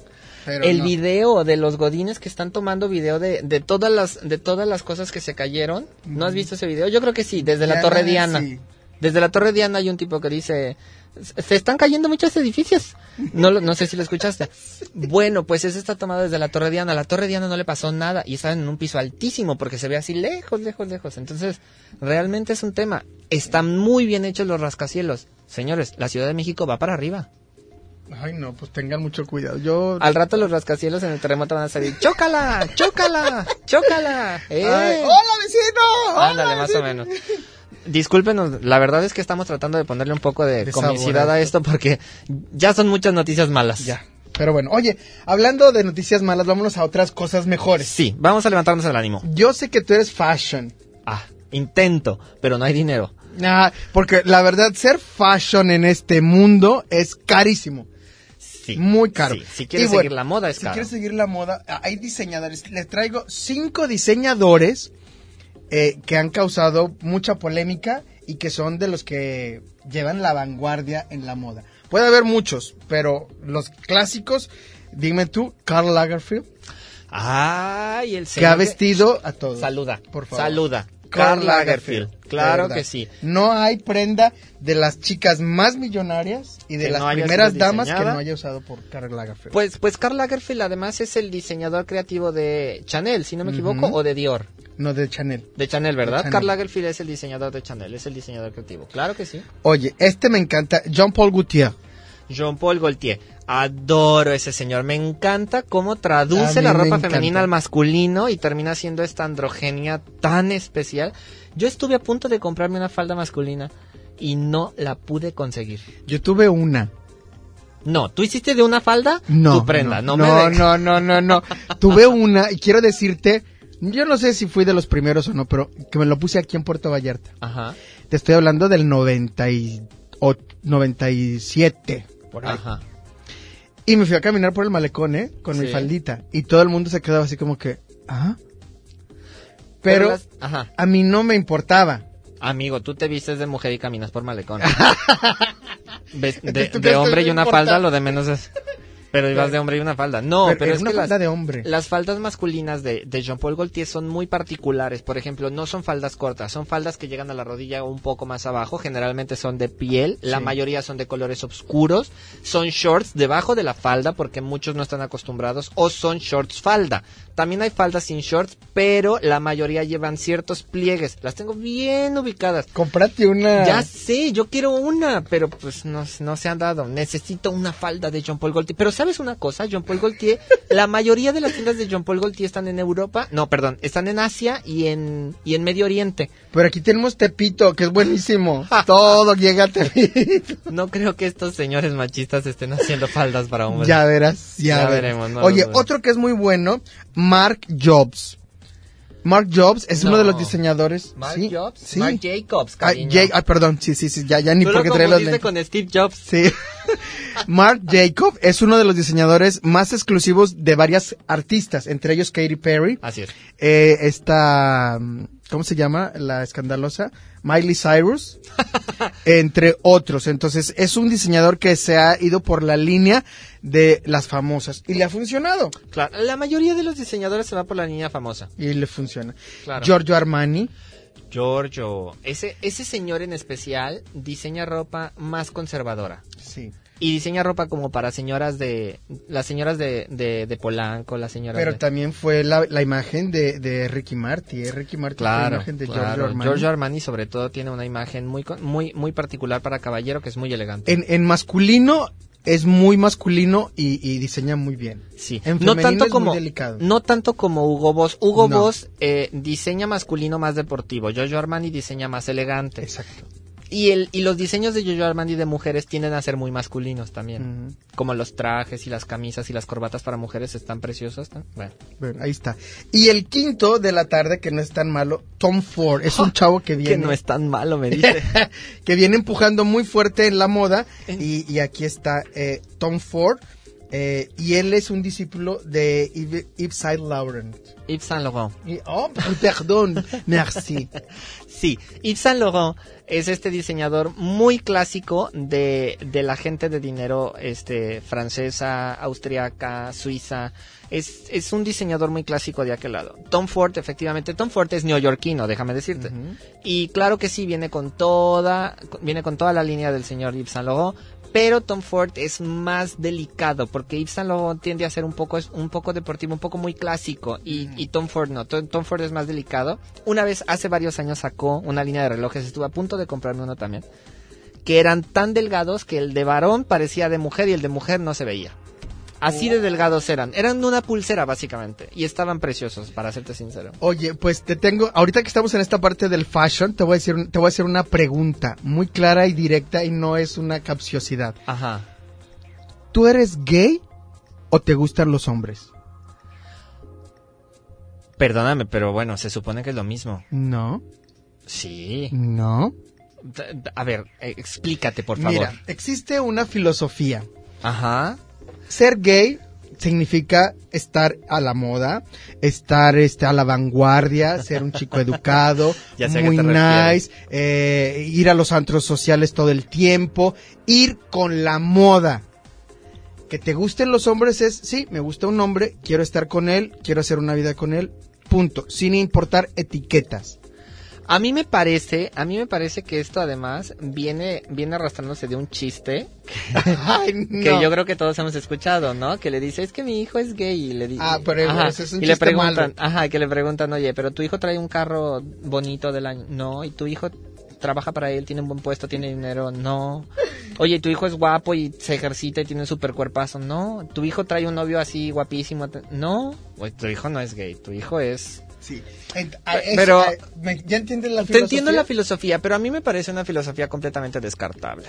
Pero el no. video de los godines que están tomando video de, de todas las de todas las cosas que se cayeron. ¿No has visto ese video? Yo creo que sí, desde la Diana, Torre Diana. sí. Desde la Torre Diana hay un tipo que dice, se están cayendo muchos edificios. No, lo- no sé si lo escuchaste. Bueno, pues eso está tomado desde la Torre Diana. A la Torre Diana no le pasó nada y estaban en un piso altísimo porque se ve así lejos, lejos, lejos. Entonces, realmente es un tema. Están muy bien hechos los rascacielos. Señores, la Ciudad de México va para arriba. Ay, no, pues tengan mucho cuidado. Yo... Al rato los rascacielos en el terremoto van a salir, ¡chócala! ¡Chócala! ¡Chócala! ¡Eh! Ay, ¡hola, vecino! ¡Hola, Ándale, más vecino! o menos. Discúlpenos, la verdad es que estamos tratando de ponerle un poco de, De comicidad sabor a a esto porque ya son muchas noticias malas. Ya. Pero bueno, oye, hablando de noticias malas, vámonos a otras cosas mejores. Sí, vamos a levantarnos el ánimo. Yo sé que tú eres fashion. Ah, intento, pero no hay dinero. Ah, porque la verdad, ser fashion en este mundo es carísimo. Sí. Muy caro. Sí, si quieres Y bueno, seguir la moda es si caro. quieres seguir la moda, ah, hay diseñadores. Les traigo cinco diseñadores eh, que han causado mucha polémica y que son de los que llevan la vanguardia en la moda. Puede haber muchos, pero los clásicos, dime tú, Karl Lagerfeld, Ay, el que señor ha vestido a todos. Saluda, por favor. saluda. Karl Karl Lagerfeld. Lagerfeld, claro De verdad. que sí. No hay prenda de las chicas más millonarias y de Que las no haya primeras sido damas que diseñada. no haya usado por Karl Lagerfeld. Pues, pues Karl Lagerfeld además es el diseñador creativo de Chanel, si no me equivoco, Ujú. o de Dior. No, de Chanel. De Chanel, ¿verdad? De Chanel. Karl Lagerfeld es el diseñador de Chanel, es el diseñador creativo. Claro que sí. Oye, este me encanta, Jean-Paul Gaultier. Jean-Paul Gaultier. Adoro ese señor. Me encanta cómo A traduce mí la me ropa encanta. femenina al masculino y termina siendo esta androgenia tan especial. Yo estuve a punto de comprarme una falda masculina y no la pude conseguir. Yo tuve una. No, ¿tú hiciste de una falda No, tu prenda? No, no, me no, de- no, no, no, no. Tuve una y quiero decirte, yo no sé si fui de los primeros o no, pero que me lo puse aquí en Puerto Vallarta. Ajá, Te estoy hablando del noventa y ocho, noventa y siete, por ahí. ajá. Y me fui a caminar por el malecón, ¿eh? Con mi Sí. faldita. Y todo el mundo se quedaba así como que, ¿ah? Pero las- Ajá. a mí no me importaba. Amigo, tú te vistes de mujer y caminas por malecón. Ves- ¿Tú de, crees de que hombre y me una importa? falda, lo de menos es... Pero ibas de hombre y una falda. No, pero, Pero era es una que falda las, de hombre. las faldas masculinas de, de Jean-Paul Gaultier son muy particulares. Por ejemplo, no son faldas cortas, son faldas que llegan a la rodilla o un poco más abajo. Generalmente son de piel, la Sí. mayoría son de colores oscuros. Son shorts debajo de la falda porque muchos no están acostumbrados. O son shorts falda. También hay faldas sin shorts, pero la mayoría llevan ciertos pliegues. Las tengo bien ubicadas. Comprate una. Ya sé, yo quiero una, pero pues no, no se han dado. Necesito una falda de Jean-Paul Gaultier. Pero ¿sabes una cosa? Jean-Paul Gaultier, la mayoría de las tiendas de Jean-Paul Gaultier están en Europa. No, perdón, están en Asia y en, y en Medio Oriente. Pero aquí tenemos Tepito, que es buenísimo. Todo llega a Tepito. No creo que estos señores machistas estén haciendo faldas para hombres. Ya verás, ya, Ya verás. veremos, no Oye, lo dudo. otro que es muy bueno, Marc Jobs. Marc Jobs es No. uno de los diseñadores. Marc ¿sí? Jobs, Sí. Marc Jacobs, Ah, cariño. Jake- ah, perdón, sí, sí, sí, ya, ya ni Tú porque lo trae los confundiste lentes. con Steve Jobs. Sí. Marc Jacob es uno de los diseñadores más exclusivos de varias artistas, entre ellos Katy Perry, Así es. eh, esta, ¿cómo se llama? La escandalosa, Miley Cyrus, entre otros. Entonces, es un diseñador que se ha ido por la línea de las famosas y le ha funcionado. Claro, la mayoría de los diseñadores se va por la línea famosa. Y le funciona. Claro. Giorgio Armani, Giorgio, ese, ese señor en especial diseña ropa más conservadora. sí. Y diseña ropa como para señoras de... Las señoras de, de, de Polanco, las señoras Pero de... también fue la, la imagen de, de Ricky Martin. ¿eh? Ricky Martin fue la Claro, imagen de claro. Giorgio Armani. Giorgio Armani sobre todo tiene una imagen muy, con- muy, muy particular para caballero que es muy elegante. En, en masculino es muy masculino y, y diseña muy bien. Sí, En no femenino tanto es como muy delicado. no tanto como Hugo Boss. Hugo No. Boss eh, diseña masculino más deportivo. Giorgio Armani diseña más elegante. Exacto. Y el y los diseños de Giorgio Armani de mujeres tienden a ser muy masculinos también. Ujú. Como los trajes y las camisas y las corbatas para mujeres están preciosas. ¿no? Bueno. Bueno, ahí está. Y el quinto de la tarde, que no es tan malo, Tom Ford. Es un chavo que viene. Que no es tan malo, me dice. que viene empujando muy fuerte en la moda. Y, y aquí está eh, Tom Ford. Eh, y él es un discípulo de Yves, Yves Saint Laurent. Yves Saint Laurent. Y, oh, perdón, merci. Sí, Yves Saint Laurent es este diseñador muy clásico de, de la gente de dinero este, francesa, austriaca, suiza. Es, es un diseñador muy clásico de aquel lado. Tom Ford, efectivamente, Tom Ford es neoyorquino, déjame decirte. Uh-huh. Y claro que sí, viene con toda, viene con toda la línea del señor Yves Saint Laurent. Pero Tom Ford es más delicado, porque Yves Saint Laurent tiende a ser un poco, un poco deportivo, un poco muy clásico, y, mm. y Tom Ford no. Tom, Tom Ford es más delicado. Una vez, hace varios años, sacó una línea de relojes, estuve a punto de comprarme uno también, que eran tan delgados que el de varón parecía de mujer y el de mujer no se veía. Así de delgados eran. Eran una pulsera, básicamente. Y estaban preciosos, para serte sincero. Oye, pues te tengo... Ahorita que estamos en esta parte del fashion, te voy a decir, te voy a hacer una pregunta muy clara y directa y no es una capciosidad. Ajá. ¿Tú eres gay o te gustan los hombres? Perdóname, pero bueno, se supone que es lo mismo. No. Sí. No. A ver, explícate, por favor. Mira, existe una filosofía. Ajá. Ser gay significa estar a la moda, estar este, a la vanguardia, ser un chico educado, muy nice, eh, ir a los antros sociales todo el tiempo, ir con la moda. Que te gusten los hombres es, sí, me gusta un hombre, quiero estar con él, quiero hacer una vida con él, punto, sin importar etiquetas. A mí me parece, a mí me parece que esto además viene, viene arrastrándose de un chiste que, Ay, no. que yo creo que todos hemos escuchado, ¿no? Que le dice, es que mi hijo es gay y le dice, ah, pero ajá, eso es un y chiste le preguntan, malo. ajá, que le preguntan, oye, pero tu hijo trae un carro bonito del año, no, y tu hijo trabaja para él, tiene un buen puesto, tiene dinero, no. Oye, tu hijo es guapo y se ejercita y tiene un super cuerpazo, no. Tu hijo trae un novio así guapísimo, no. Oye, tu hijo no es gay, tu hijo es... Sí, Ent- a, es, pero a, me, ¿ya entiendes la filosofía? Te entiendo la filosofía, pero a mí me parece una filosofía completamente descartable.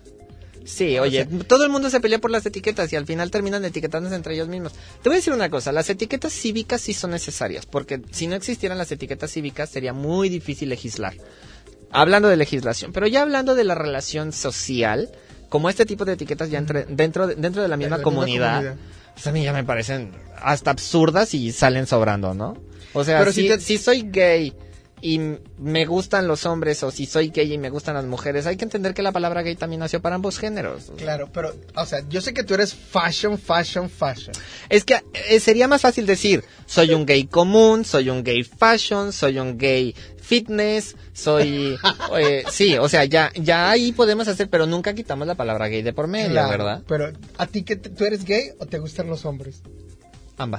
Sí, oye, o sea, todo el mundo se pelea por las etiquetas y al final terminan etiquetándose entre ellos mismos. Te voy a decir una cosa, las etiquetas cívicas sí son necesarias, porque si no existieran las etiquetas cívicas sería muy difícil legislar. Hablando de legislación, pero ya hablando de la relación social, como este tipo de etiquetas ya entre, dentro, de, dentro de la misma, de la comunidad, misma comunidad, pues a mí ya me parecen hasta absurdas y salen sobrando, ¿no? O sea, pero si, si, te... si soy gay y me gustan los hombres, o si soy gay y me gustan las mujeres, hay que entender que la palabra gay también nació para ambos géneros. Claro, pero, o sea, yo sé que tú eres fashion, fashion, fashion. Es que eh, sería más fácil decir, soy un gay común, soy un gay fashion, soy un gay fitness, soy... eh, sí, o sea, ya ya ahí podemos hacer, pero nunca quitamos la palabra gay de por medio, claro, ¿verdad? Pero, ¿a ti que tú eres gay o te gustan los hombres? Ambas.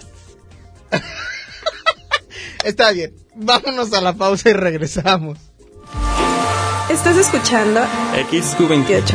Está bien, vámonos a la pausa y regresamos. Estás escuchando X Q veintiocho.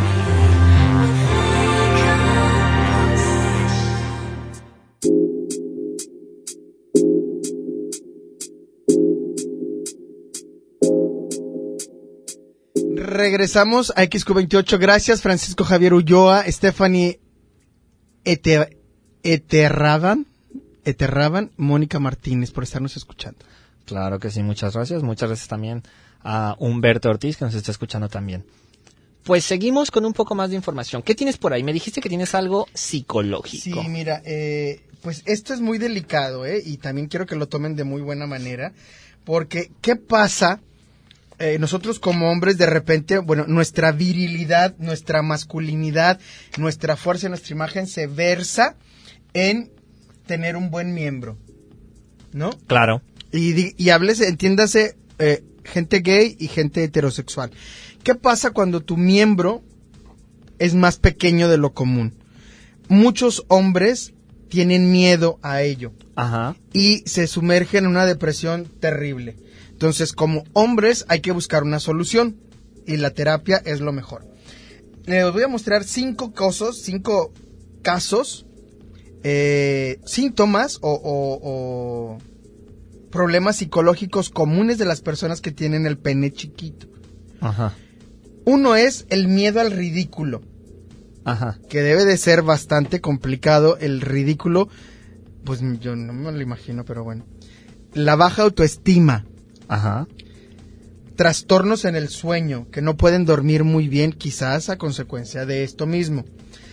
Regresamos a X Q veintiocho. Gracias, Francisco Javier Ulloa, Stephanie Ete, Eterraban. Eterraban, Mónica Martínez, por estarnos escuchando. Claro que sí, muchas gracias. Muchas gracias también a Humberto Ortiz, que nos está escuchando también. Pues seguimos con un poco más de información. ¿Qué tienes por ahí? Me dijiste que tienes algo psicológico. Sí, mira, eh, pues esto es muy delicado, ¿eh? Y también quiero que lo tomen de muy buena manera, porque ¿qué pasa? Eh, nosotros como hombres de repente, bueno, nuestra virilidad, nuestra masculinidad, nuestra fuerza, nuestra imagen se versa en tener un buen miembro, ¿no? Claro. Y, y hables, entiéndase, eh, gente gay y gente heterosexual. ¿Qué pasa cuando tu miembro es más pequeño de lo común? Muchos hombres tienen miedo a ello. Ajá. Y se sumergen en una depresión terrible. Entonces, como hombres hay que buscar una solución y la terapia es lo mejor. Les voy a mostrar cinco cosas, cinco casos, eh, síntomas o, o, o problemas psicológicos comunes de las personas que tienen el pene chiquito. Ajá. Uno es el miedo al ridículo. Ajá. Que debe de ser bastante complicado el ridículo. Pues yo no me lo imagino, pero bueno. La baja autoestima. Ajá. Trastornos en el sueño, que no pueden dormir muy bien, quizás a consecuencia de esto mismo.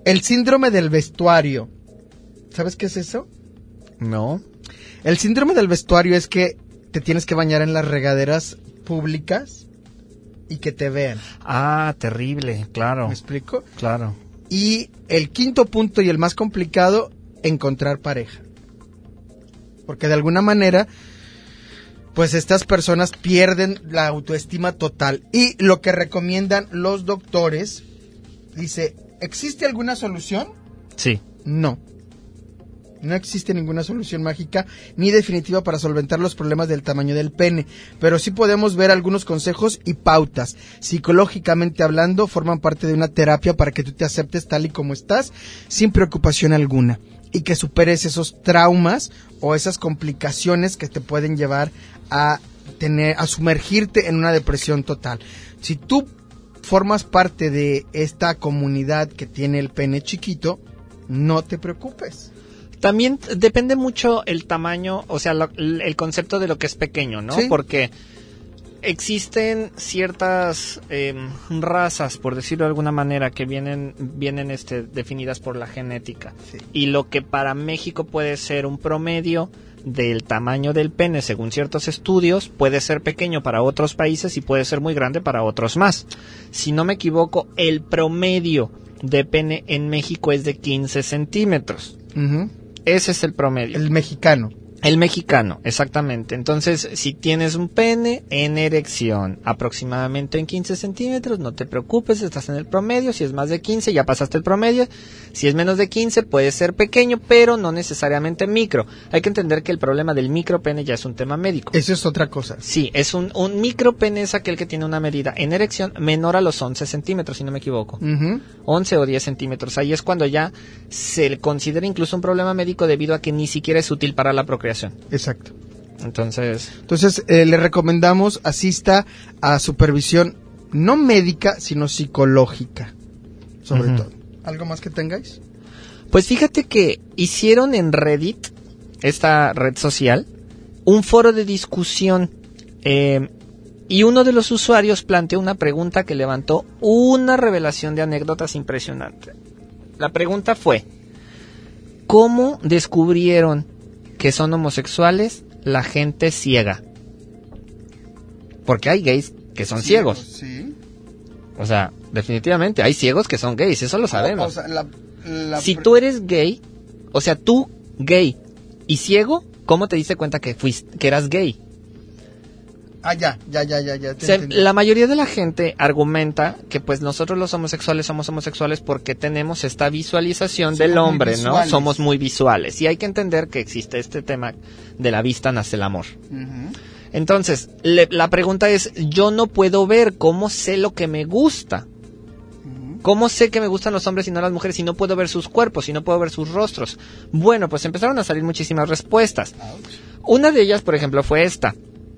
El síndrome del vestuario. ¿Sabes qué es eso? No. El síndrome del vestuario es que te tienes que bañar en las regaderas públicas y que te vean. Ah, terrible, claro. ¿Me explico? Claro. Y el quinto punto y el más complicado, encontrar pareja. Porque de alguna manera, pues estas personas pierden la autoestima total. Y lo que recomiendan los doctores, dice, ¿existe alguna solución? Sí. No. No existe ninguna solución mágica ni definitiva para solventar los problemas del tamaño del pene, pero sí podemos ver algunos consejos y pautas. Psicológicamente hablando, forman parte de una terapia para que tú te aceptes tal y como estás, sin preocupación alguna, y que superes esos traumas o esas complicaciones que te pueden llevar a tener, a sumergirte en una depresión total. Si tú formas parte de esta comunidad que tiene el pene chiquito, no te preocupes. También depende mucho el tamaño, o sea, lo, el concepto de lo que es pequeño, ¿no? ¿Sí? Porque existen ciertas eh, razas, por decirlo de alguna manera, que vienen vienen este, definidas por la genética. Sí. Y lo que para México puede ser un promedio del tamaño del pene, según ciertos estudios, puede ser pequeño para otros países y puede ser muy grande para otros más. Si no me equivoco, el promedio de pene en México es de quince centímetros. Uh-huh. Ese es el promedio. El mexicano. El mexicano, exactamente. Entonces, si tienes un pene en erección aproximadamente en quince centímetros, no te preocupes, estás en el promedio. Si es más de quince, ya pasaste el promedio. Si es menos de quince, puede ser pequeño, pero no necesariamente micro. Hay que entender que el problema del micropene ya es un tema médico. Eso es otra cosa. Sí, es un, un micropene es aquel que tiene una medida en erección menor a los once centímetros, si no me equivoco. Uh-huh. once o diez centímetros. Ahí es cuando ya se le considera incluso un problema médico debido a que ni siquiera es útil para la procreación. Exacto. Entonces, Entonces, eh, le recomendamos asista a supervisión no médica, sino psicológica, sobre uh-huh. todo. ¿Algo más que tengáis? Pues fíjate que hicieron en Reddit, esta red social, un foro de discusión eh, y uno de los usuarios planteó una pregunta que levantó una revelación de anécdotas impresionante. La pregunta fue, ¿cómo descubrieron que son homosexuales la gente ciega? Porque hay gays que son ciegos. Sí. O sea, definitivamente hay ciegos que son gays, eso lo sabemos. O sea, la, la si pre- tú eres gay, o sea, tú gay y ciego, ¿cómo te diste cuenta que fuiste, que eras gay? Ah, ya, ya, ya, ya, ya. Te O sea, entendí. la mayoría de la gente argumenta que pues nosotros los homosexuales somos homosexuales porque tenemos esta visualización Somos del muy hombre, ¿no? visuales. Somos muy visuales. Y hay que entender que existe este tema de la vista nace el amor. Uh-huh. Entonces, le- la pregunta es, yo no puedo ver cómo sé lo que me gusta. Uh-huh. ¿Cómo sé que me gustan los hombres y no las mujeres si no puedo ver sus cuerpos, si no puedo ver sus rostros? Bueno, pues empezaron a salir muchísimas respuestas. Ouch. Una de ellas, por ejemplo, fue esta.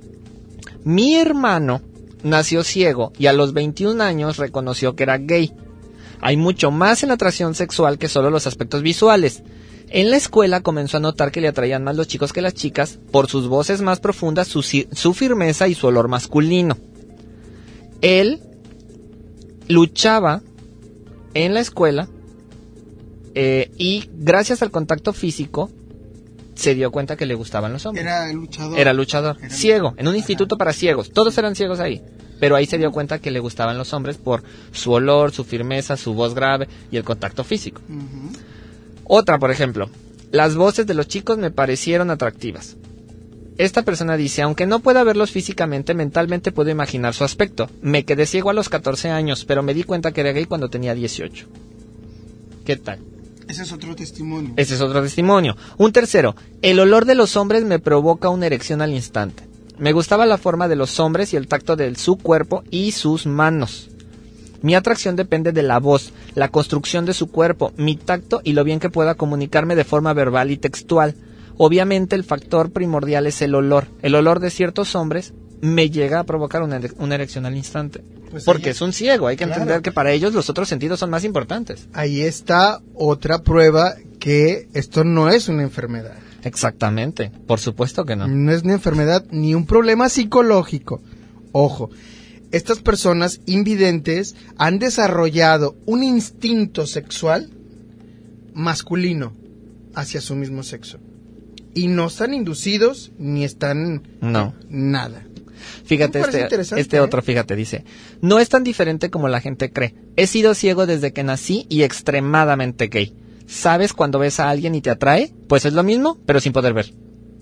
Mi hermano nació ciego y a los veintiún años reconoció que era gay. Hay mucho más en la atracción sexual que solo los aspectos visuales. En la escuela comenzó a notar que le atraían más los chicos que las chicas por sus voces más profundas, su, ci- su firmeza y su olor masculino. Él luchaba en la escuela eh, y gracias al contacto físico se dio cuenta que le gustaban los hombres. Era luchador. Era luchador, Era- ciego, en un Ajá. instituto para ciegos. Todos eran ciegos ahí. Pero ahí se dio cuenta que le gustaban los hombres por su olor, su firmeza, su voz grave y el contacto físico. Uh-huh. Otra, por ejemplo, las voces de los chicos me parecieron atractivas. Esta persona dice, aunque no pueda verlos físicamente, mentalmente puedo imaginar su aspecto. Me quedé ciego a los catorce años, pero me di cuenta que era gay cuando tenía dieciocho. ¿Qué tal? Ese es otro testimonio. Ese es otro testimonio. Un tercero, el olor de los hombres me provoca una erección al instante. Me gustaba la forma de los hombres y el tacto de su cuerpo y sus manos. Mi atracción depende de la voz, la construcción de su cuerpo, mi tacto y lo bien que pueda comunicarme de forma verbal y textual. Obviamente el factor primordial es el olor. El olor de ciertos hombres me llega a provocar una, ere- una erección al instante. Pues Porque ahí- es un ciego, hay que Claro. entender que para ellos los otros sentidos son más importantes. Ahí está otra prueba que esto no es una enfermedad. Exactamente, por supuesto que no. No es una enfermedad ni un problema psicológico. Ojo, estas personas invidentes han desarrollado un instinto sexual masculino hacia su mismo sexo. Y no están inducidos ni están No. nada. Fíjate, Me parece este, interesante, este ¿eh? otro, fíjate, dice, no es tan diferente como la gente cree. He sido ciego desde que nací y extremadamente gay. ¿Sabes cuando ves a alguien y te atrae? Pues es lo mismo, pero sin poder ver.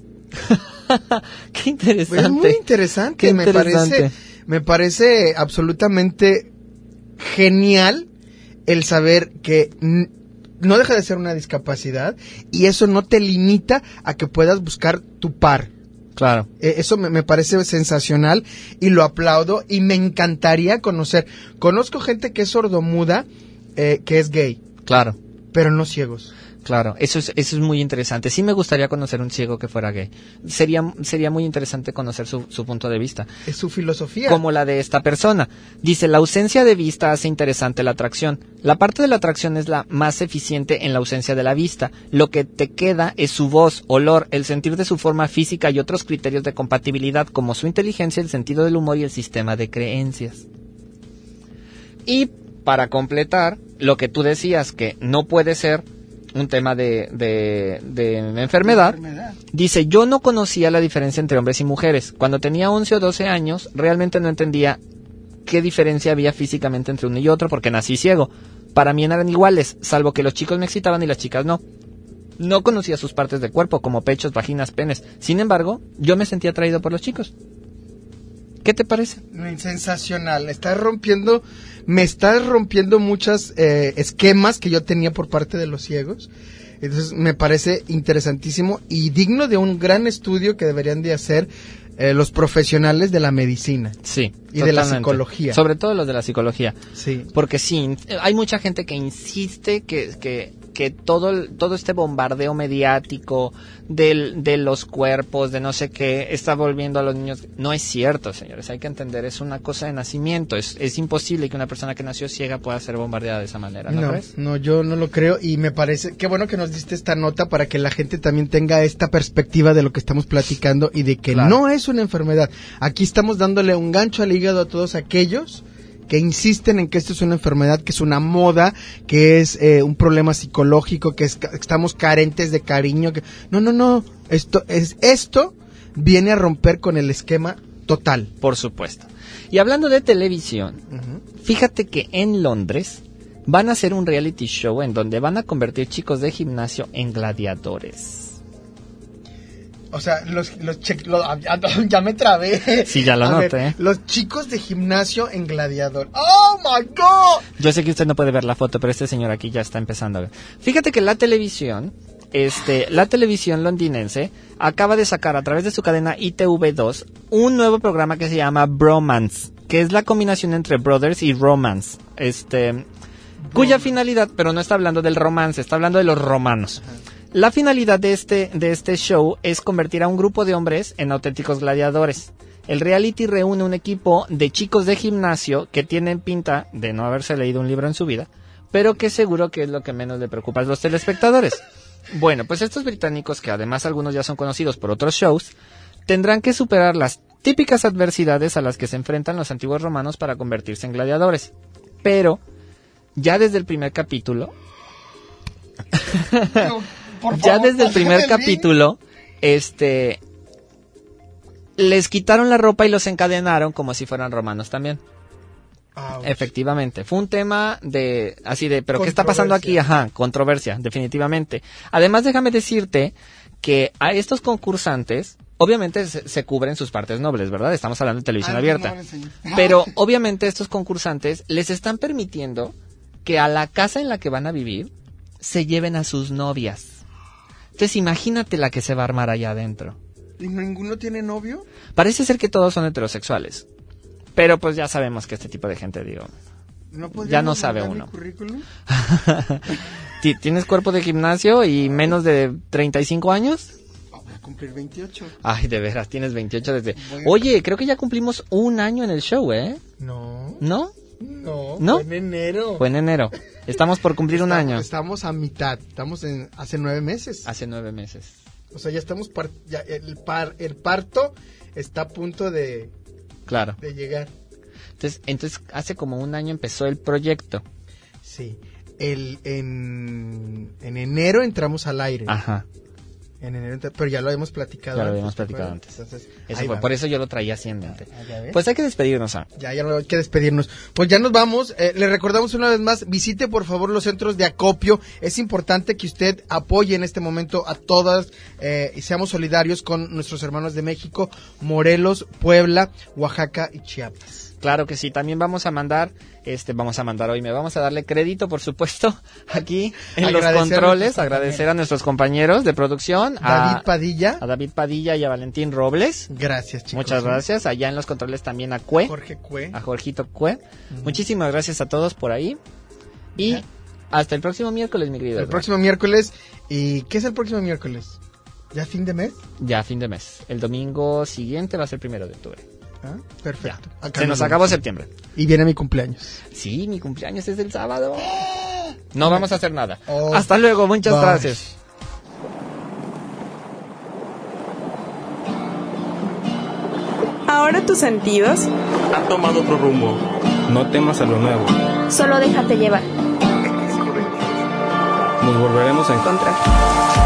Qué interesante. Es muy interesante, Qué me interesante. parece, me parece absolutamente genial el saber que n- no deja de ser una discapacidad y eso no te limita a que puedas buscar tu par. Claro. Eh, Eso me, me parece sensacional y lo aplaudo y me encantaría conocer. Conozco gente que es sordomuda, eh, que es gay, Claro. pero no ciegos. Claro, eso es, eso es muy interesante. Sí me gustaría conocer un ciego que fuera gay. Sería, sería muy interesante conocer su, su punto de vista. Es su filosofía. Como la de esta persona. Dice, la ausencia de vista hace interesante la atracción. La parte de la atracción es la más eficiente en la ausencia de la vista. Lo que te queda es su voz, olor, el sentir de su forma física y otros criterios de compatibilidad como su inteligencia, el sentido del humor y el sistema de creencias. Y para completar, lo que tú decías que no puede ser un tema de, de, de enfermedad, Enfermedad. dice, yo no conocía la diferencia entre hombres y mujeres. Cuando tenía once o doce años, realmente no entendía qué diferencia había físicamente entre uno y otro porque nací ciego. Para mí eran iguales, salvo que los chicos me excitaban y las chicas no. No conocía sus partes del cuerpo, como pechos, vaginas, penes. Sin embargo, yo me sentía atraído por los chicos. ¿Qué te parece? Sensacional, estás rompiendo, me estás rompiendo muchos eh, esquemas que yo tenía por parte de los ciegos. Entonces me parece interesantísimo y digno de un gran estudio que deberían de hacer eh, los profesionales de la medicina. Sí. Y de la totalmente. psicología. Sobre todo los de la psicología. Sí. Porque sí, hay mucha gente que insiste que, que, que todo, el- todo este bombardeo mediático del, de los cuerpos, de no sé qué, está volviendo a los niños. No es cierto, señores, hay que entender, es una cosa de nacimiento. Es, es imposible que una persona que nació ciega pueda ser bombardeada de esa manera, ¿no, No, crees? no, yo no lo creo y me parece, qué bueno que nos diste esta nota para que la gente también tenga esta perspectiva de lo que estamos platicando y de que Claro. no es una enfermedad. Aquí estamos dándole un gancho al hígado a todos aquellos que insisten en que esto es una enfermedad, que es una moda, que es eh, un problema psicológico, que, es, que estamos carentes de cariño. Que... No, no, no, esto, es, esto viene a romper con el esquema total. Por supuesto. Y hablando de televisión, Ujú. fíjate que en Londres van a hacer un reality show en donde van a convertir chicos de gimnasio en gladiadores. O sea, los, los, che- lo- ah, ya, ya me trabé. Sí, ya lo A noté. ver, los chicos de gimnasio en gladiador. ¡Oh, my God! Yo sé que usted no puede ver la foto, pero este señor aquí ya está empezando a ver. Fíjate que la televisión, este, la televisión londinense acaba de sacar a través de su cadena I T V dos un nuevo programa que se llama Bromance, que es la combinación entre Brothers y Romance. Este, cuya finalidad, pero no está hablando del romance, está hablando de los romanos. La finalidad de este, de este show es convertir a un grupo de hombres en auténticos gladiadores. El reality reúne un equipo de chicos de gimnasio que tienen pinta de no haberse leído un libro en su vida, pero que seguro que es lo que menos le preocupa a los telespectadores. Bueno, pues estos británicos, que además algunos ya son conocidos por otros shows, tendrán que superar las típicas adversidades a las que se enfrentan los antiguos romanos para convertirse en gladiadores. Pero, ya desde el primer capítulo... No, por Ya favor, desde el primer pásame el link. capítulo, este, les quitaron la ropa y los encadenaron como si fueran romanos también. Ouch. Efectivamente, fue un tema de, así de, pero ¿qué está pasando aquí? Ajá, controversia, definitivamente. Además, déjame decirte que a estos concursantes, obviamente se, se cubren sus partes nobles, ¿verdad? Estamos hablando de televisión Ah, abierta. no, no, señor. Pero obviamente estos concursantes les están permitiendo que a la casa en la que van a vivir se lleven a sus novias. Entonces imagínate la que se va a armar allá adentro. ¿Y ninguno tiene novio? Parece ser que todos son heterosexuales. Pero pues ya sabemos que este tipo de gente, digo, ¿No Ya no podríamos sabe mandar mi uno. currículum? ti- ¿tienes cuerpo de gimnasio y menos de treinta y cinco años? Ah, voy a cumplir veintiocho. Ay, de veras, tienes veintiocho desde... Voy a- Oye, creo que ya cumplimos un año en el show, ¿eh? No, ¿No? no, ¿No? fue en enero. Fue en enero. Estamos por cumplir un Estamos- año. Estamos a mitad, estamos en hace nueve meses. Hace nueve meses. O sea, ya estamos, par- ya el, par- el parto está a punto de, Claro. de llegar. Entonces, entonces, hace como un año empezó el proyecto. Sí. el en, en enero entramos al aire. Ajá. En enero, pero ya lo habíamos platicado. Ya lo habíamos antes, platicado antes. Entonces, Eso fue, va. por eso yo lo traía así en mente. Ah, ¿ya ves? Pues hay que despedirnos, ¿ah? Ya, ya no hay que despedirnos. Pues ya nos vamos. Eh, le recordamos una vez más, visite por favor los centros de acopio. Es importante que usted apoye en este momento a todas eh, y seamos solidarios con nuestros hermanos de México, Morelos, Puebla, Oaxaca y Chiapas. Claro que sí, también vamos a mandar, este, vamos a mandar hoy, me vamos a darle crédito, por supuesto, aquí en los Agradecer controles, a agradecer a nuestros compañeros de producción, David a, Padilla. a David Padilla y a Valentín Robles. Gracias, chicos. Muchas gracias. Allá en los controles también a Cue, Jorge Cue. a Jorgito Cue. Ujú. Muchísimas gracias a todos por ahí. Y Ajá. hasta el próximo miércoles, mi querido. El Edgar. próximo miércoles. ¿Y qué es el próximo miércoles? ¿Ya fin de mes? Ya fin de mes. El domingo siguiente va a ser primero de octubre. Ah, perfecto. Ya. Acá Se nos nos acabó vemos. septiembre. Y viene mi cumpleaños. Sí, mi cumpleaños es el sábado. No vamos a hacer nada. Oh. Hasta luego, muchas Bye. gracias. Ahora tus sentidos Han tomado otro rumbo. No temas a lo nuevo. Solo déjate llevar. Nos volveremos a encontrar. contra.